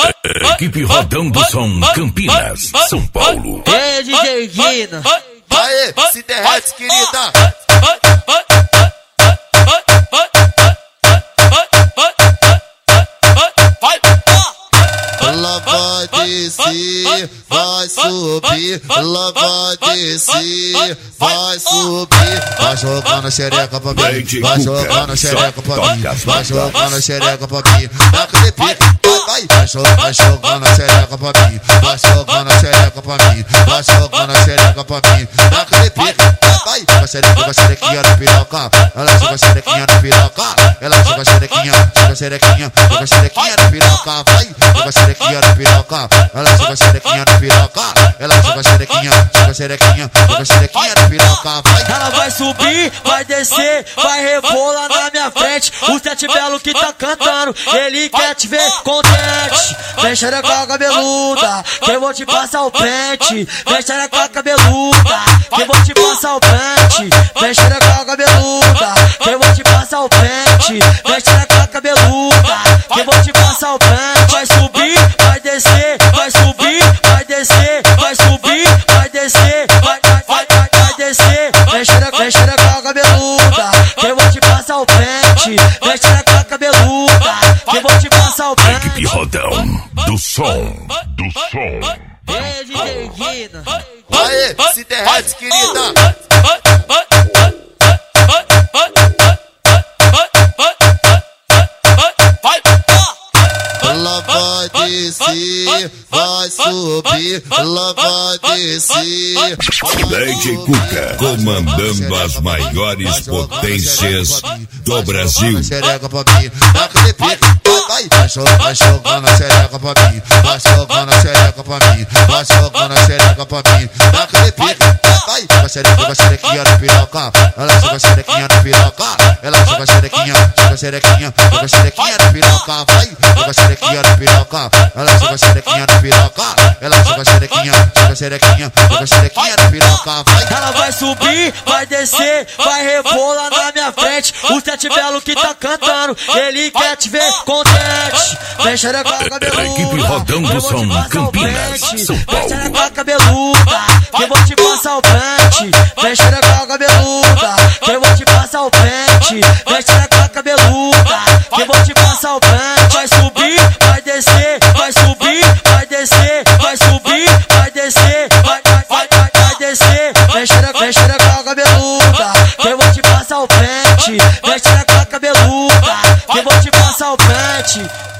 Equipe Rodão do Som, Campinas, São Paulo. Ei, DJ Guina. Aê, se derrete, querida. Ela vai descer, vai subir. Ela vai descer, vai subir. Vai jogando a xereca pra mim, vai jogando a xereca pra mim, vai jogando a xereca pra mim. Naquele pique, vai jogando a xereca pra mim, vai jogando a xereca pra mim, vai jogando a xereca pra mim. Naquele pique, vai joga a xerequinha no piroca, ela joga a xerequinha no piroca, ela joga a xerequinha, joga a xerequinha, joga a xerequinha no piroca, vai joga a xerequinha no piroca, ela joga a xerequinha no piroca, ela joga a xerequinha, joga a xerequinha, joga a xerequinha no piroca, vai. Ela vai subir, vai descer, vai rebolar na minha frente. O Sete Belo que tá cantando, ele quer te ver contente. Vem xereca cabeluda, que eu vou te passar o pente. Vem xereca cabeluda, que eu vou te passar o pente. Vem xereca cabeluda, que eu vou te passar o pente. Vem xereca cabeluda, que eu vou te passar o pente. Vai subir, vai descer, vai subir, vai descer, vai subir, vai descer, vai descer. Vem xereca cabeluda, que eu vou te passar o pente. Vem xereca cabeluda, que eu vou te passar o pente. Equipe Rodão do Som, Ei, DJ Guina. Aê, se derrete, querida. Ela vai descer, vai subir, ela vai descer. DJ Cuca, comandando as maiores potências do Brasil. Xereca pra mim, naquele pique, vai jogando a xereca pra mim, vai jogando a xereca pra mim, vai jogando a xereca pra mim, naquele pique, vai joga a xerequinha no piroca, ela joga a xerequinha no piroca, ela joga a xerequinha, joga a xerequinha, joga a xerequinha no piroca, vai joga a xerequinha no piroca, ela joga a xerequinha no piroca, ela joga a xerequinha, joga a xerequinha, joga a xerequinha no piroca, vai. Ela vai subir, vai descer, vai rebolar na minha frente. O Sete Belo que tá cantando, ele quer te ver contente. Vem xereca cabeluda, Equipe Rodão do Som, Campinas, São vem xereca Paulo. cabeluda, que eu vou te passar o pente. Vem xereca cabeluda, que eu vou te passar o pente. Vem xereca cabeluda, que eu vou te passar o pente. Vai subir, vai descer, vai subir, vai descer, vai subir, vai descer, vai descer. Vem xereca cabeluda, que eu vou te passar o pente. Vem xereca cabeluda, que eu vou te passar o pente.